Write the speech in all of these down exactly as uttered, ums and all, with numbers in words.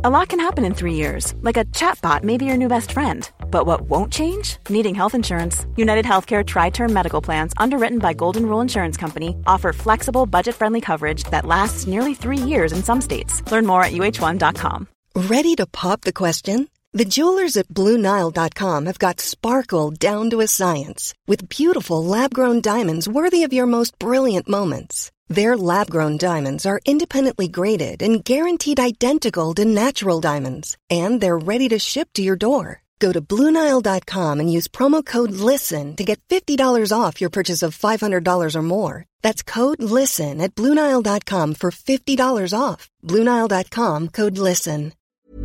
A lot can happen in three years, like a chatbot may be your new best friend. But what won't change? Needing health insurance. United Healthcare Tri-Term Medical Plans, underwritten by Golden Rule Insurance Company, offer flexible, budget-friendly coverage that lasts nearly three years in some states. Learn more at U H one dot com. Ready to pop the question? The jewelers at Blue Nile dot com have got sparkle down to a science with beautiful lab-grown diamonds worthy of your most brilliant moments. Their lab-grown diamonds are independently graded and guaranteed identical to natural diamonds, and they're ready to ship to your door. Go to Blue Nile dot com and use promo code LISTEN to get fifty dollars off your purchase of five hundred dollars or more. That's code LISTEN at Blue Nile dot com for fifty dollars off. Blue Nile dot com, code LISTEN.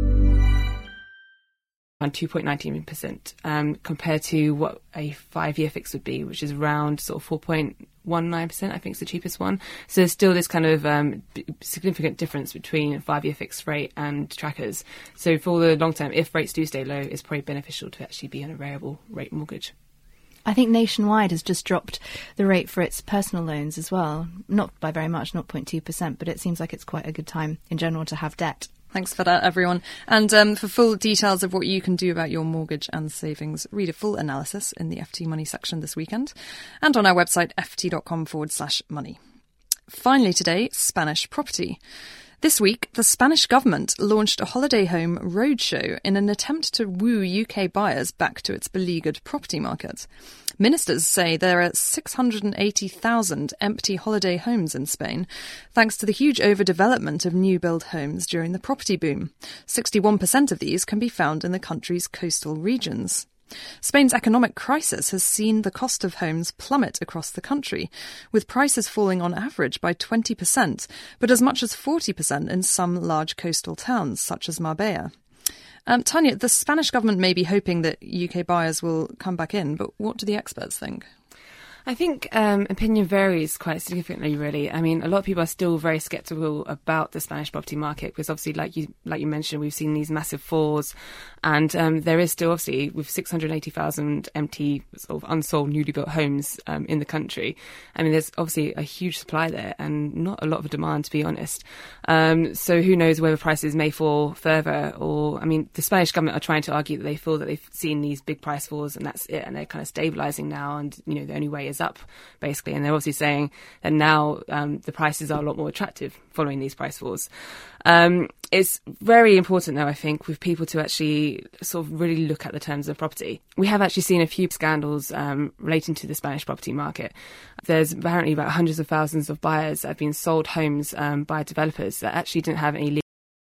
On two point one nine percent um, compared to what a five-year fix would be, which is around sort of four point one nine percent, I think is the cheapest one. So there's still this kind of um, b- significant difference between a five-year fixed rate and trackers. So for the long term, if rates do stay low, it's probably beneficial to actually be on a variable rate mortgage. I think Nationwide has just dropped the rate for its personal loans as well. Not by very much, zero point two percent, but it seems like it's quite a good time in general to have debt. Thanks for that, everyone. And um, for full details of what you can do about your mortgage and savings, read a full analysis in the F T Money section this weekend and on our website, ft.com forward slash money. Finally today, Spanish property. This week, the Spanish government launched a holiday home roadshow in an attempt to woo U K buyers back to its beleaguered property market. Ministers say there are six hundred eighty thousand empty holiday homes in Spain, thanks to the huge overdevelopment of new-build homes during the property boom. sixty-one percent of these can be found in the country's coastal regions. Spain's economic crisis has seen the cost of homes plummet across the country, with prices falling on average by twenty percent, but as much as forty percent in some large coastal towns, such as Marbella. Um, Tanya, the Spanish government may be hoping that U K buyers will come back in, but what do the experts think? I think um, opinion varies quite significantly, really. I mean, a lot of people are still very sceptical about the Spanish property market because obviously, like you like you mentioned, we've seen these massive falls, and um, there is still obviously with six hundred eighty thousand empty, sort of unsold, newly built homes um, in the country. I mean, there's obviously a huge supply there and not a lot of a demand, to be honest. Um, so who knows whether prices may fall further, or I mean, the Spanish government are trying to argue that they feel that they've seen these big price falls and that's it, and they're kind of stabilising now, and you know the only way is up, basically. And they're obviously saying that now um, the prices are a lot more attractive following these price falls. Um, it's very important, though, I think, with people to actually sort of really look at the terms of property. We have actually seen a few scandals um, relating to the Spanish property market. There's apparently about hundreds of thousands of buyers that have been sold homes um, by developers that actually didn't have any legal